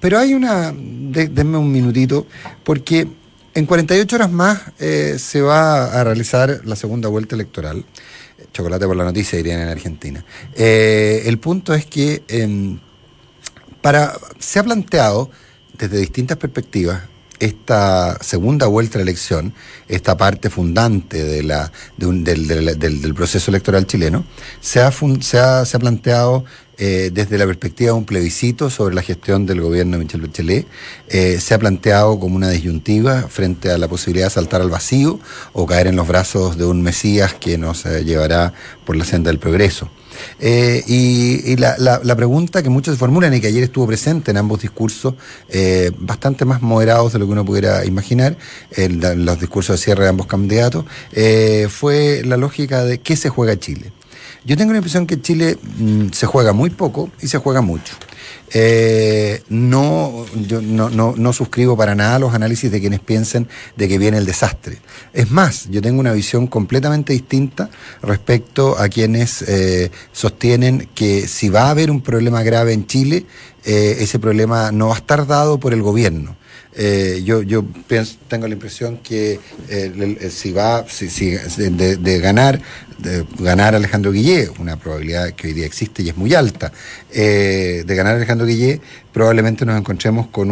Pero hay denme un minutito, porque en 48 horas más se va a realizar la segunda vuelta electoral. Chocolate por la noticia, dirían en Argentina. El punto es que se ha planteado desde distintas perspectivas esta segunda vuelta de la elección, esta parte fundante del proceso electoral chileno, se ha planteado desde la perspectiva de un plebiscito sobre la gestión del gobierno de Michelle Bachelet. Se ha planteado como una disyuntiva frente a la posibilidad de saltar al vacío o caer en los brazos de un Mesías que nos llevará por la senda del progreso. Y la pregunta que muchos se formulan y que ayer estuvo presente en ambos discursos, bastante más moderados de lo que uno pudiera imaginar, los discursos de cierre de ambos candidatos, fue la lógica de qué se juega Chile. Yo tengo la impresión que Chile se juega muy poco y se juega mucho. Yo no suscribo para nada los análisis de quienes piensen de que viene el desastre. Es más, yo tengo una visión completamente distinta respecto a quienes sostienen que si va a haber un problema grave en Chile, ese problema no va a estar dado por el gobierno. Yo tengo la impresión que de ganar Alejandro Guillé, una probabilidad que hoy día existe y es muy alta, de ganar Alejandro Guillé, probablemente nos encontremos con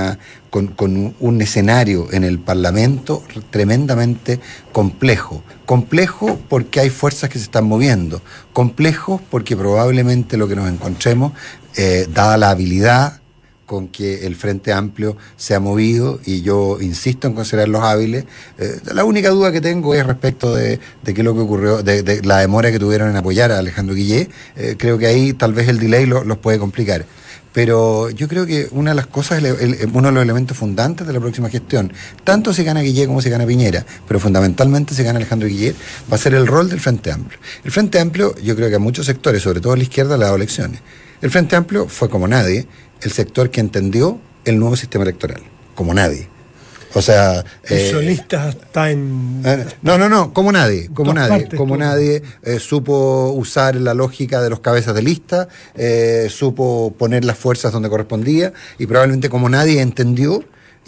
un escenario en el Parlamento tremendamente complejo. Complejo porque hay fuerzas que se están moviendo. Complejo porque probablemente lo que nos encontremos, dada la habilidad con que el Frente Amplio se ha movido, y yo insisto en considerarlos hábiles. La única duda que tengo es respecto de qué es lo que ocurrió, de la demora que tuvieron en apoyar a Alejandro Guillé. Creo que ahí tal vez el delay los puede complicar. Pero yo creo que una de las cosas, uno de los elementos fundantes de la próxima gestión, tanto si gana Guillé como si gana Piñera, pero fundamentalmente si gana Alejandro Guillé, va a ser el rol del Frente Amplio. El Frente Amplio, yo creo que a muchos sectores, sobre todo a la izquierda, le ha dado lecciones. El Frente Amplio fue como nadie el sector que entendió el nuevo sistema electoral, como nadie. O sea... Solista está en... como nadie supo usar la lógica de los cabezas de lista, supo poner las fuerzas donde correspondía, y probablemente como nadie entendió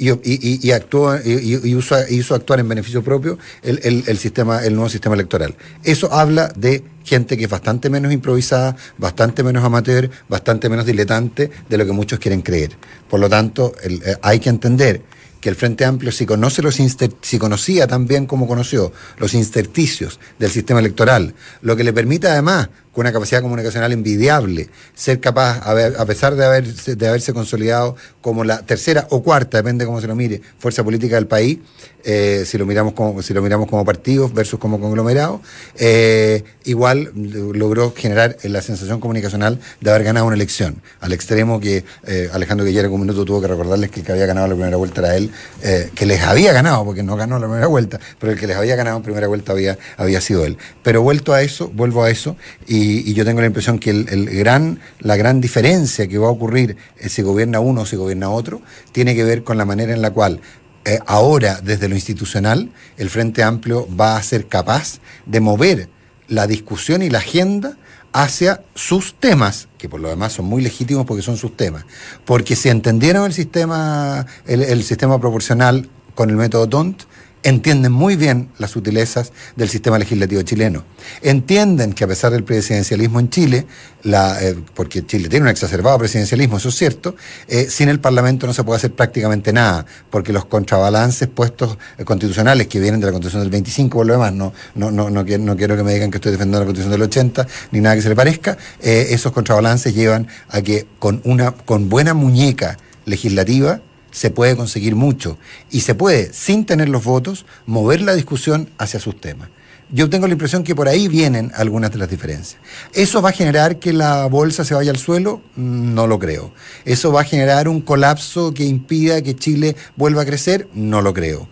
y actuó y hizo actuar en beneficio propio el nuevo sistema electoral. Eso habla de gente que es bastante menos improvisada, bastante menos amateur, bastante menos diletante de lo que muchos quieren creer. Por lo tanto, hay que entender que el Frente Amplio, si conocía tan bien como conoció los intersticios del sistema electoral, lo que le permite además, con una capacidad comunicacional envidiable, ser capaz, a pesar de haberse consolidado como la tercera o cuarta, depende cómo se lo mire, fuerza política del país, si lo miramos como partidos versus como conglomerados, igual logró generar la sensación comunicacional de haber ganado una elección, al extremo que Alejandro Guillén en un minuto tuvo que recordarles que el que había ganado la primera vuelta era él, que les había ganado, porque no ganó la primera vuelta, pero el que les había ganado en primera vuelta había sido él. Pero vuelvo a eso, y yo tengo la impresión que la gran diferencia que va a ocurrir si gobierna uno o si gobierna otro, tiene que ver con la manera en la cual ahora, desde lo institucional, el Frente Amplio va a ser capaz de mover la discusión y la agenda hacia sus temas, que por lo demás son muy legítimos porque son sus temas. Porque si entendieron el sistema proporcional con el método DONT, entienden muy bien las sutilezas del sistema legislativo chileno. Entienden que a pesar del presidencialismo en Chile, porque Chile tiene un exacerbado presidencialismo, eso es cierto, sin el Parlamento no se puede hacer prácticamente nada, porque los contrabalances puestos constitucionales que vienen de la Constitución del 25, por lo demás, no quiero que me digan que estoy defendiendo la Constitución del 80, ni nada que se le parezca, esos contrabalances llevan a que con buena muñeca legislativa se puede conseguir mucho, y se puede, sin tener los votos, mover la discusión hacia sus temas. Yo tengo la impresión que por ahí vienen algunas de las diferencias. ¿Eso va a generar que la bolsa se vaya al suelo? No lo creo. ¿Eso va a generar un colapso que impida que Chile vuelva a crecer? No lo creo.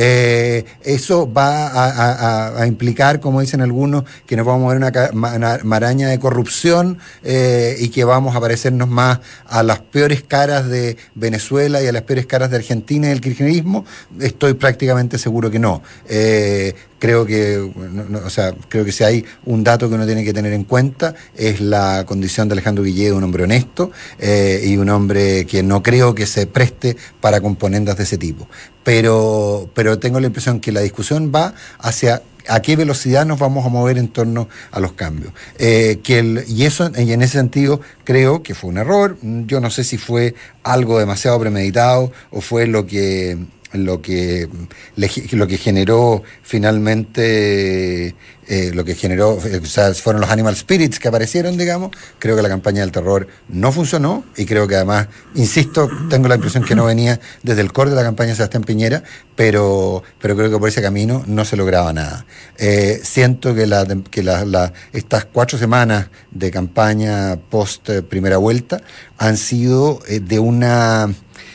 ¿Eso va a implicar, como dicen algunos, que nos vamos a ver una maraña de corrupción y que vamos a parecernos más a las peores caras de Venezuela y a las peores caras de Argentina y del kirchnerismo? Estoy prácticamente seguro que no. creo que, o sea, creo que si hay un dato que uno tiene que tener en cuenta es la condición de Alejandro Guillé, un hombre honesto y un hombre que no creo que se preste para componendas de ese tipo. Pero tengo la impresión que la discusión va hacia a qué velocidad nos vamos a mover en torno a los cambios. Y en ese sentido creo que fue un error. Yo no sé si fue algo demasiado premeditado o fue lo que generó finalmente o sea, fueron los animal spirits que aparecieron, digamos. Creo que la campaña del terror no funcionó y creo que además, insisto, tengo la impresión que no venía desde el core de la campaña de Sebastián Piñera, pero creo que por ese camino no se lograba nada. Siento que estas 4 semanas de campaña post primera vuelta han sido de una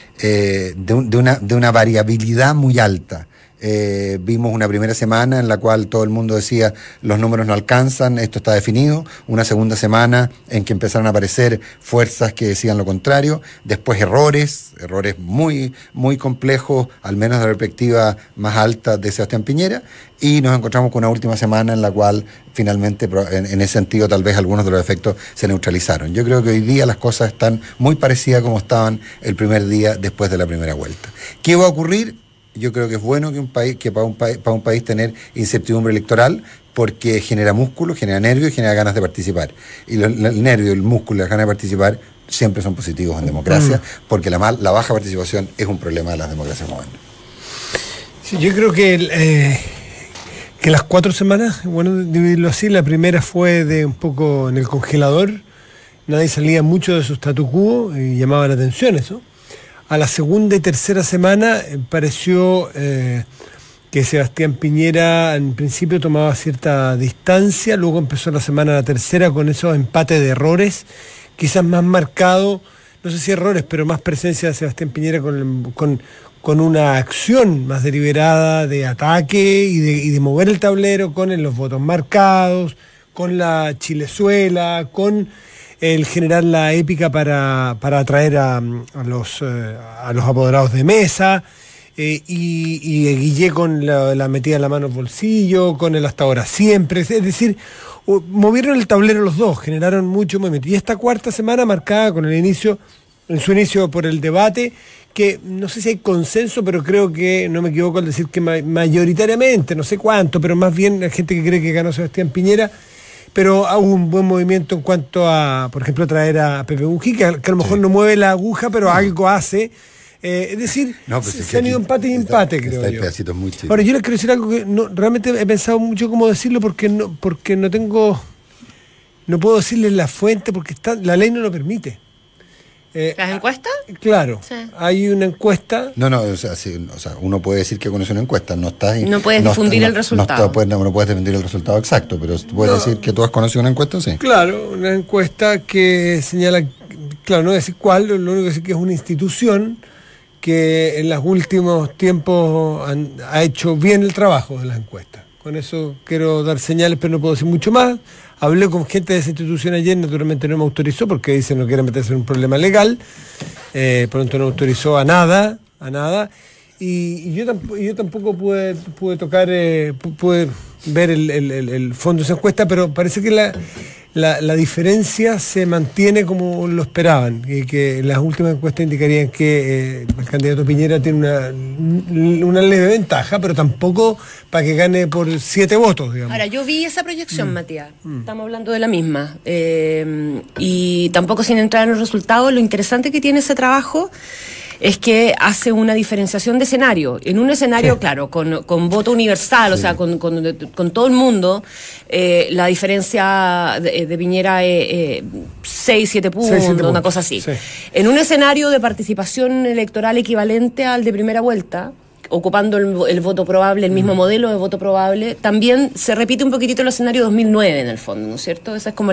variabilidad muy alta. Vimos una primera semana en la cual todo el mundo decía los números no alcanzan, esto está definido. Una segunda semana en que empezaron a aparecer fuerzas que decían lo contrario. Después errores muy, muy complejos, al menos de la perspectiva más alta de Sebastián Piñera. Y nos encontramos con una última semana en la cual finalmente, en ese sentido, tal vez algunos de los efectos se neutralizaron. Yo creo que hoy día las cosas están muy parecidas como estaban el primer día después de la primera vuelta. ¿Qué va a ocurrir? Yo creo que es bueno que para un país tener incertidumbre electoral, porque genera músculo, genera nervios y genera ganas de participar. Y el nervio, el músculo y las ganas de participar siempre son positivos en democracia, porque la baja participación es un problema de las democracias modernas. Sí, yo creo que las 4 semanas, bueno, dividirlo así, la primera fue de un poco en el congelador, nadie salía mucho de su statu quo y llamaba la atención eso. A la segunda y tercera semana pareció que Sebastián Piñera en principio tomaba cierta distancia, luego empezó la tercera con esos empates de errores, quizás más marcado, no sé si errores, pero más presencia de Sebastián Piñera con una acción más deliberada de ataque y de mover el tablero con los votos marcados, con la chilezuela, con el generar la épica para atraer a los apoderados de mesa, y Guillé con la metida de la mano al bolsillo, con el hasta ahora siempre, es decir, movieron el tablero los dos, generaron mucho movimiento. Y esta 4ª semana marcada con en su inicio por el debate, que no sé si hay consenso, pero creo que, no me equivoco al decir que mayoritariamente, no sé cuánto, pero más bien la gente que cree que ganó Sebastián Piñera, pero hubo un buen movimiento en cuanto a, por ejemplo, traer a Pepe Mujica, que a lo mejor no mueve la aguja, pero algo hace. Es decir, se han ido empate y empate, creo yo. Ahora, yo les quiero decir algo que realmente he pensado mucho cómo decirlo, porque no puedo decirles la fuente, porque la ley no lo permite. ¿Las encuestas? Claro, sí. Hay una encuesta. O sea, uno puede decir que conoce una encuesta, no puedes difundir el resultado. No puedes difundir el resultado exacto, pero puedes decir que tú has conocido una encuesta, sí. Claro, una encuesta que señala, claro, no voy a decir cuál, lo único que decir que es una institución que en los últimos tiempos ha hecho bien el trabajo de las encuestas. Con eso quiero dar señales, pero no puedo decir mucho más. Hablé con gente de esa institución ayer, naturalmente no me autorizó porque dice no quiere meterse en un problema legal. Pronto no autorizó a nada. Y yo tampoco pude tocar, pude ver el fondo de esa encuesta, pero parece que la diferencia se mantiene como lo esperaban, y que las últimas encuestas indicarían que el candidato Piñera tiene una leve ventaja, pero tampoco para que gane por 7 votos, digamos. Ahora, yo vi esa proyección, Matías, estamos hablando de la misma, y tampoco sin entrar en los resultados, lo interesante que tiene ese trabajo es que hace una diferenciación de escenario. En un escenario, sí, claro, con voto universal, sí, o sea, con todo el mundo, la diferencia de Piñera es 6-7 puntos, una cosa así. Sí. En un escenario de participación electoral equivalente al de primera vuelta, ocupando el voto probable, el mismo modelo de voto probable, también se repite un poquitito el escenario 2009 en el fondo, ¿no es cierto? Esa es como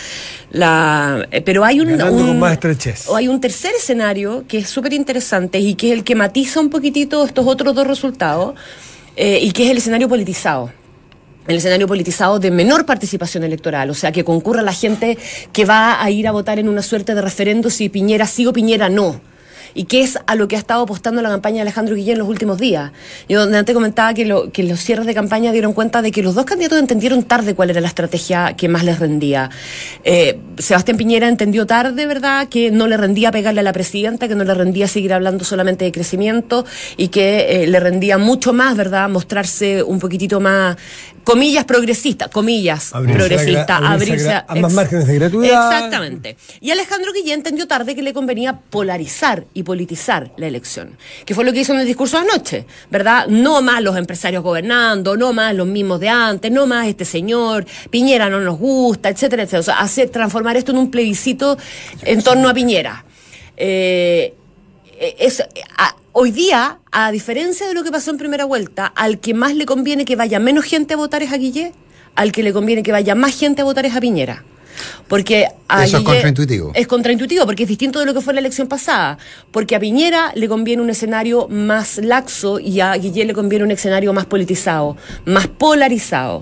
pero hay con más estrechez. Hay un tercer escenario que es súper interesante y que es el que matiza un poquitito estos otros dos resultados, y que es el escenario politizado. El escenario politizado de menor participación electoral, o sea, que concurra la gente que va a ir a votar en una suerte de referendo si Piñera sí o Piñera no. y que es a lo que ha estado apostando la campaña de Alejandro Guillén en los últimos días. Yo antes comentaba que los cierres de campaña dieron cuenta de que los dos candidatos entendieron tarde cuál era la estrategia que más les rendía. Sebastián Piñera entendió tarde, ¿verdad?, que no le rendía pegarle a la presidenta, que no le rendía seguir hablando solamente de crecimiento y que le rendía mucho más, ¿verdad?, mostrarse un poquitito más, comillas, progresista, comillas, abrirse a más márgenes de gratuidad. Exactamente. Y Alejandro Guillén entendió tarde que le convenía polarizar y politizar la elección, que fue lo que hizo en el discurso de anoche, ¿verdad? No más los empresarios gobernando, no más los mismos de antes, no más este señor, Piñera no nos gusta, etcétera, etcétera. O sea, transformar esto en un plebiscito en torno a Piñera. Hoy día, a diferencia de lo que pasó en primera vuelta, al que más le conviene que vaya menos gente a votar es a Guillén, al que le conviene que vaya más gente a votar es a Piñera. Porque a eso Guillén, es contraintuitivo. Es contraintuitivo porque es distinto de lo que fue la elección pasada. Porque a Piñera le conviene un escenario más laxo y a Guillén le conviene un escenario más politizado, más polarizado.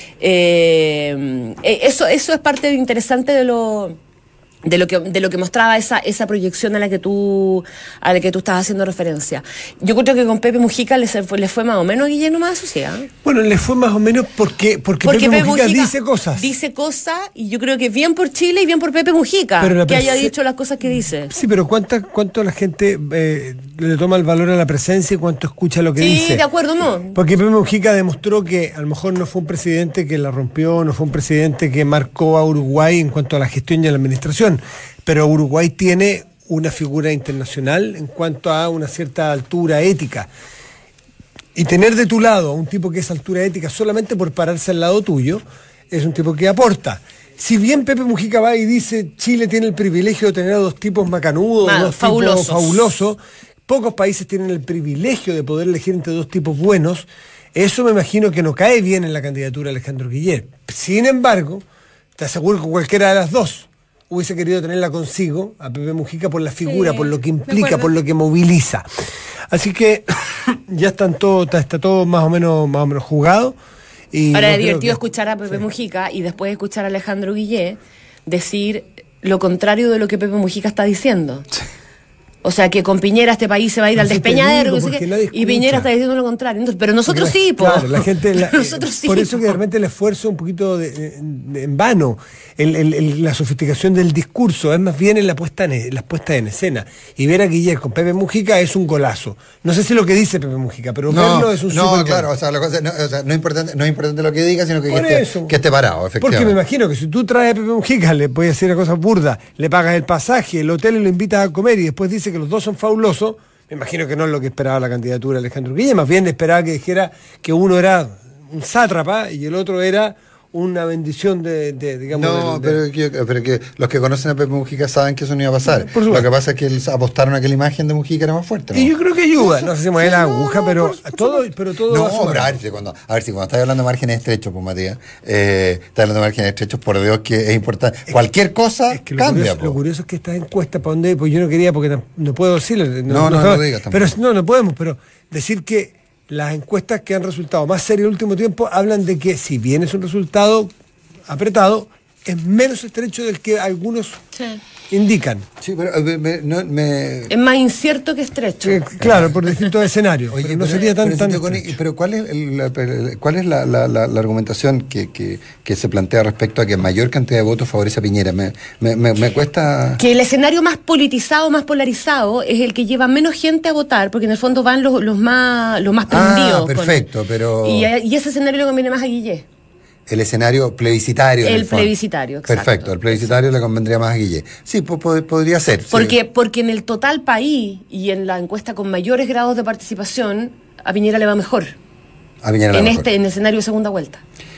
Eso es parte interesante de lo que mostraba esa proyección a la que tú estás haciendo referencia. Yo creo que con Pepe Mujica le fue más o menos a Guillermo más asociado. Bueno, le fue más o menos porque Pepe Mujica dice cosas. Dice cosas y yo creo que bien por Chile y bien por Pepe Mujica, que haya dicho las cosas que dice. Sí, pero ¿cuánto la gente le toma el valor a la presencia y cuánto escucha lo que dice? Sí, de acuerdo, no. Porque Pepe Mujica demostró que a lo mejor no fue un presidente que la rompió, no fue un presidente que marcó a Uruguay en cuanto a la gestión y a la administración. Pero Uruguay tiene una figura internacional en cuanto a una cierta altura ética. Y tener de tu lado a un tipo que es altura ética solamente por pararse al lado tuyo, es un tipo que aporta. Si bien Pepe Mujica va y dice Chile tiene el privilegio de tener a dos tipos macanudos, dos tipos fabulosos, pocos países tienen el privilegio de poder elegir entre dos tipos buenos, eso me imagino que no cae bien en la candidatura de Alejandro Guillén. Sin embargo, te aseguro que cualquiera de las dos hubiese querido tenerla consigo, a Pepe Mujica, por la figura, sí, por lo que implica, por lo que moviliza. Así que ya está todo más o menos jugado. Y ahora es divertido escuchar a Pepe Mujica y después escuchar a Alejandro Guillén decir lo contrario de lo que Pepe Mujica está diciendo. Sí. O sea, que con Piñera este país se va a ir al despeñadero, y Piñera está diciendo lo contrario. Entonces, pero nosotros sí, claro, la gente, nosotros sí. Por eso que realmente el esfuerzo un poquito en vano, la sofisticación del discurso, es más bien en la puesta en escena. Y ver a Guillermo con Pepe Mujica es un golazo. No sé si lo que dice Pepe Mujica, pero verlo es un super claro, o sea, no es importante lo que diga, sino que esté parado, efectivamente. Porque me imagino que si tú traes a Pepe Mujica, le puedes decir a cosas burdas, le pagas el pasaje, el hotel y lo invitas a comer y después dice que los dos son fabulosos, me imagino que no es lo que esperaba la candidatura de Alejandro Guillén, más bien esperaba que dijera que uno era un sátrapa y el otro era una bendición digamos... No, pero que los que conocen a Pepe Mujica saben que eso no iba a pasar. Lo que pasa es que apostaron a que la imagen de Mujica era más fuerte, ¿no? Y yo creo que ayuda, no sé si mueve la aguja, pero todo... No, pero a ver si cuando estás hablando de márgenes estrechos, pues Matías, estás hablando de márgenes estrechos, por Dios que es importante. Cualquier cosa cambia. Lo curioso es que estas encuestas, ¿para dónde? Pues yo no quería, porque no puedo decirle. No digas tampoco. Pero no podemos, pero decir que las encuestas que han resultado más serias en el último tiempo hablan de que si bien es un resultado apretado, es menos estrecho del que algunos indican. Sí, pero es más incierto que estrecho. Claro, por distintos escenarios. Oye, no sería tan pero ¿cuál es la argumentación que se plantea respecto a que mayor cantidad de votos favorece a Piñera? Me cuesta... Que el escenario más politizado, más polarizado, es el que lleva menos gente a votar, porque en el fondo van los más prendidos. Perfecto, pero... Y ese escenario le conviene más a Guillén. El escenario plebiscitario. El plebiscitario, exacto. Perfecto, el plebiscitario le convendría más a Guillén. Sí, podría ser. Porque en el total país y en la encuesta con mayores grados de participación, a Piñera le va mejor. En el escenario de segunda vuelta.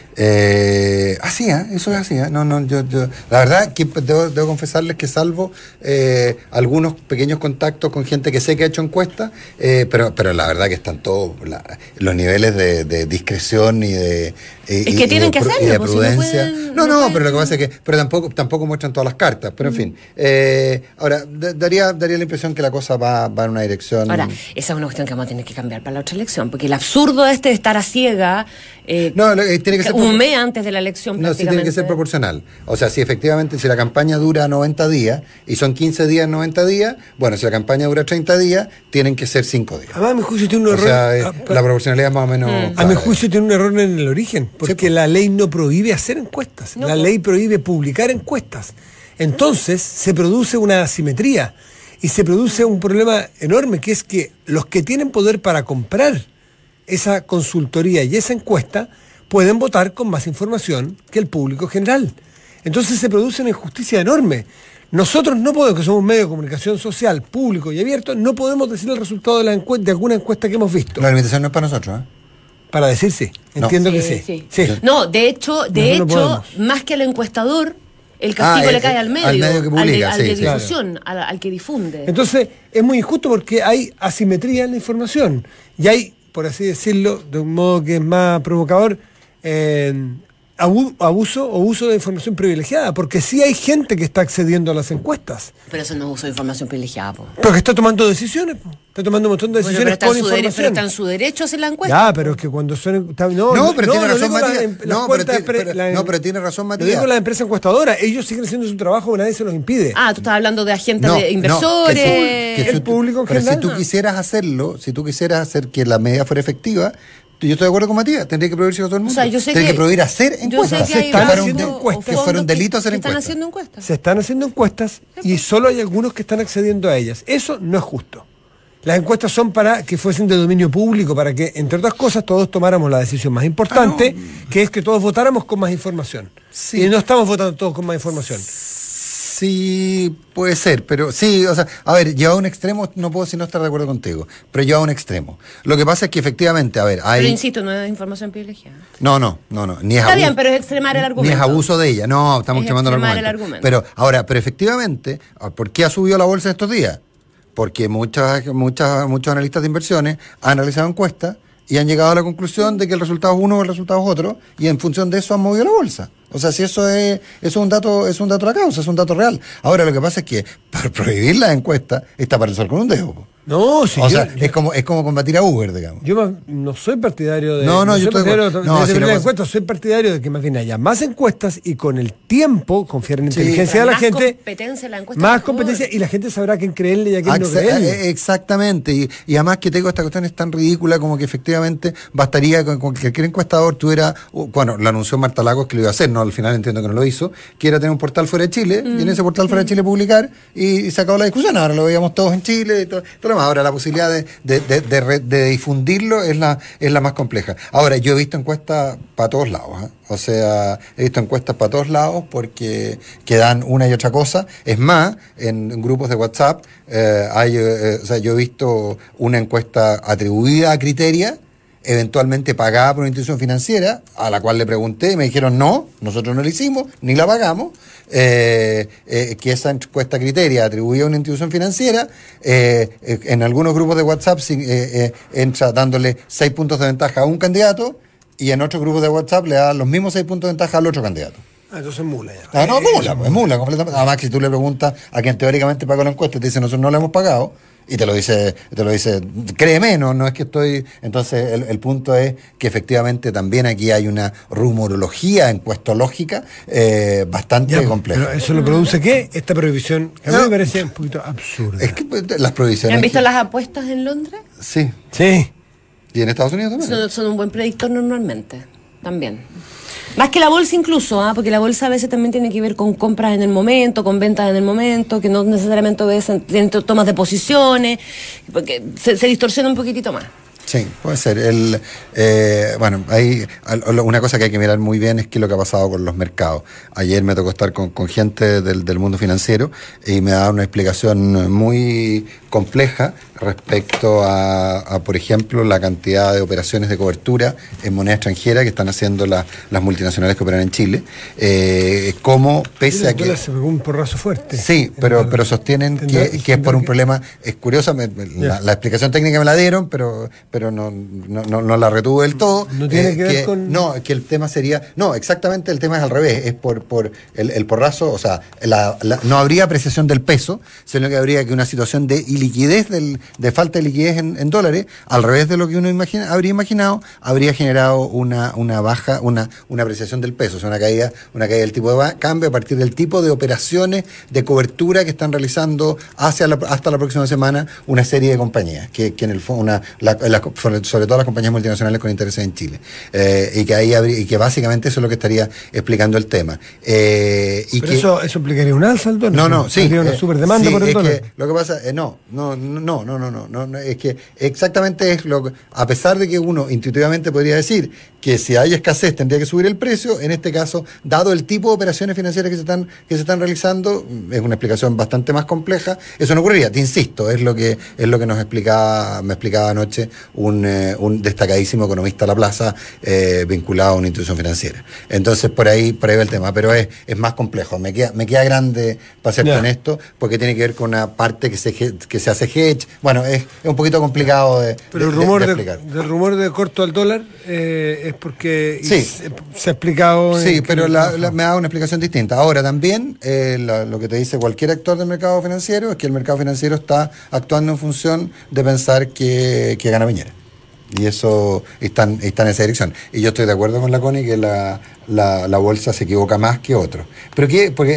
Así, eso es así. No, yo la verdad que debo confesarles que salvo algunos pequeños contactos con gente que sé que ha hecho encuestas, pero la verdad que están todos los niveles de discreción y de tienen que hacerlo, y de prudencia. No, pero lo que pasa es que tampoco muestran todas las cartas, pero en fin. Ahora, daría la impresión que la cosa va en una dirección. Ahora, esa es una cuestión que vamos a tener que cambiar para la otra elección, porque el absurdo de estar a ciega. Tiene que ser un mes antes de la elección No, sí tiene que ser proporcional. O sea, si efectivamente, si la campaña dura 90 días y son 15 días en 90 días, bueno, si la campaña dura 30 días, tienen que ser 5 días. Además, a mi juicio tiene un error. O sea, la proporcionalidad es más o menos... A mi juicio tiene un error en el origen, porque la ley no prohíbe hacer encuestas. La ley prohíbe publicar encuestas. Entonces, se produce una asimetría y se produce un problema enorme, que es que los que tienen poder para comprar esa consultoría y esa encuesta pueden votar con más información que el público general. Entonces se produce una injusticia enorme. Nosotros no podemos, que somos un medio de comunicación social, público y abierto, no podemos decir el resultado de alguna encuesta que hemos visto. La limitación no es para nosotros, ¿eh? Para decir sí, entiendo que sí. No, de hecho, más que al encuestador, el castigo le cae al medio que publica, al de difusión, al que difunde. Entonces, es muy injusto porque hay asimetría en la información. Y hay, por así decirlo, de un modo que es más provocador, abuso o uso de información privilegiada, porque sí hay gente que está accediendo a las encuestas. Pero eso no es uso de información privilegiada, po. Pero que está tomando decisiones, po. Está tomando un montón de decisiones con información. Pero está en su derecho a hacer la encuesta. Ya, pero es que cuando son... pero tiene razón Matías. Pero tiene razón Matías. Lo digo las empresas encuestadoras, ellos siguen haciendo su trabajo, nadie se los impide. Tú estás hablando de agentes de inversores, el público en general. Pero si tú quisieras hacerlo, si tú quisieras hacer que la medida fuera efectiva, yo estoy de acuerdo con Matías, tendría que prohibirse a todo el mundo. O sea, yo sé tendría que prohibir hacer encuestas. Se están haciendo encuestas. Que fuera un delito hacer encuestas. encuestas. Se están haciendo encuestas y solo hay algunos que están accediendo a ellas. Eso no es justo. Las encuestas son para que fuesen de dominio público, para que, entre otras cosas, todos tomáramos la decisión más importante, que es que todos votáramos con más información. Sí. Y no estamos votando todos con más información. Sí, puede ser, pero sí, o sea, a ver, llevado a un extremo, no puedo si no estar de acuerdo contigo, pero llevado a un extremo. Lo que pasa es que efectivamente, a ver, hay... Pero insisto, no es información privilegiada. No, ni es Está bien, pero es extremar el argumento. Ni es abuso de ella, no, estamos extremando el argumento. Pero efectivamente, ¿por qué ha subido la bolsa estos días? Porque muchos analistas de inversiones han realizado encuestas y han llegado a la conclusión de que el resultado es uno o el resultado es otro, y en función de eso han movido la bolsa. O sea, si eso es un dato de la causa, es un dato real. Ahora, lo que pasa es que para prohibir las encuestas está para el sol con un dedo. No, sí. O sea, es como combatir a Uber, digamos. Yo no soy partidario de... soy partidario de que más bien haya más encuestas y con el tiempo confiar en la inteligencia de la gente. Más competencia y la gente sabrá a quién creerle y a quién no creerle. Exactamente. Y además que tengo esta cuestión es tan ridícula como que efectivamente bastaría con que cualquier encuestador tuviera... Bueno, lo anunció Marta Lagos que lo iba a hacer, no, al final entiendo que no lo hizo, que era tener un portal fuera de Chile y en ese portal fuera de Chile publicar y se acabó la discusión. Ahora lo veíamos todos en Chile y todo lo demás. Ahora la posibilidad de difundirlo es la más compleja. Ahora, yo he visto encuestas para todos lados, ¿eh? O sea, he visto encuestas para todos lados porque dan una y otra cosa. Es más, en grupos de WhatsApp yo he visto una encuesta atribuida a Criteria, eventualmente pagada por una institución financiera, a la cual le pregunté y me dijeron no, nosotros no la hicimos, ni la pagamos, que esa encuesta Criteria atribuida a una institución financiera, en algunos grupos de WhatsApp entra dándole 6 puntos de ventaja a un candidato y en otros grupos de WhatsApp le da los mismos 6 puntos de ventaja al otro candidato. Entonces es mula ya. Es mula completamente. Además que si tú le preguntas a quien teóricamente pagó la encuesta, te dice nosotros no la hemos pagado. Y te lo dice, créeme, no es que estoy... Entonces, el punto es que efectivamente también aquí hay una rumorología encuestológica bastante compleja. ¿Pero eso lo produce qué? Esta prohibición, que a mí me parece un poquito absurda. Es que las prohibiciones... ¿Han visto las apuestas en Londres? Sí. ¿Y en Estados Unidos también? Son un buen predictor normalmente, también. Más que la bolsa incluso, porque la bolsa a veces también tiene que ver con compras en el momento, con ventas en el momento, que no necesariamente obedecen tomas de posiciones, porque se distorsiona un poquitito más. Sí, puede ser. Hay una cosa que hay que mirar muy bien es qué es lo que ha pasado con los mercados. Ayer me tocó estar con gente del mundo financiero y me daba una explicación muy compleja respecto a, por ejemplo, la cantidad de operaciones de cobertura en moneda extranjera que están haciendo las multinacionales que operan en Chile. Cómo, pese a que... Se pegó un porrazo fuerte. Sí, pero sostienen que es por un problema... Es curiosa, la explicación técnica me la dieron, pero no la retuve del todo. No tiene que ver con... No, que el tema sería... No, exactamente el tema es al revés. Es por el porrazo, o sea, no habría apreciación del peso, sino que habría que una situación de iliquidez del de falta de liquidez en dólares, al revés de lo que uno habría imaginado, habría generado una baja, una apreciación del peso, o sea, una caída del tipo de cambio a partir del tipo de operaciones de cobertura que están realizando hasta la próxima semana una serie de compañías, que en el fondo, sobre todo las compañías multinacionales con intereses en Chile, y que básicamente eso es lo que estaría explicando el tema. Pero eso implicaría un alza al dólar. No, sí. Una superdemanda por el dólar. Lo que pasa, no, es que exactamente es lo que, a pesar de que uno intuitivamente podría decir que si hay escasez tendría que subir el precio, en este caso, dado el tipo de operaciones financieras que se están realizando, es una explicación bastante más compleja, eso no ocurriría, te insisto, es lo que me explicaba anoche un destacadísimo economista a la plaza, vinculado a una institución financiera. Entonces por ahí va el tema, pero es más complejo, me queda grande para ser honesto, porque tiene que ver con una parte que se hace hedge, bueno, es un poquito complicado de pero el rumor de explicar. Del rumor de corto al dólar es porque se ha explicado. Sí, pero me ha dado una explicación distinta. Ahora también lo que te dice cualquier actor del mercado financiero es que el mercado financiero está actuando en función de pensar que gana Piñera. Y eso está en esa dirección. Y yo estoy de acuerdo con la Connie que la bolsa se equivoca más que otros. ¿Pero qué? Porque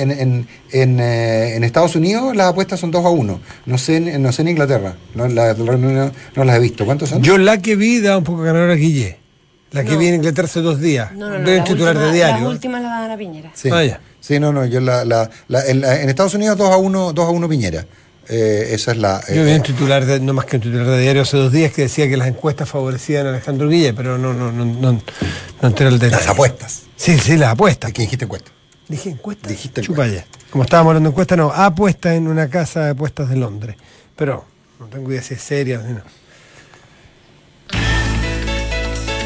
en Estados Unidos las apuestas son 2-1. No sé en Inglaterra. No las he visto. ¿Cuántos son? Yo la que vi da un poco ganadora a Guille. La que vi en Inglaterra hace 2 días. No. Las titular de diario. Las últimas las dan a Piñera. Sí. Sí, no. Yo en Estados Unidos 2-1 Piñera. Esa es la. Yo vi un titular no más que un titular de diario hace 2 días que decía que las encuestas favorecían a Alejandro Guille, pero no entré el detalle. Las apuestas. Sí, las apuestas. ¿Qué dijiste encuesta? Dije encuestas. Dijiste Chupalla. Como estábamos hablando de encuestas, no, apuesta en una casa de apuestas de Londres. Pero no tengo idea si es seria. No.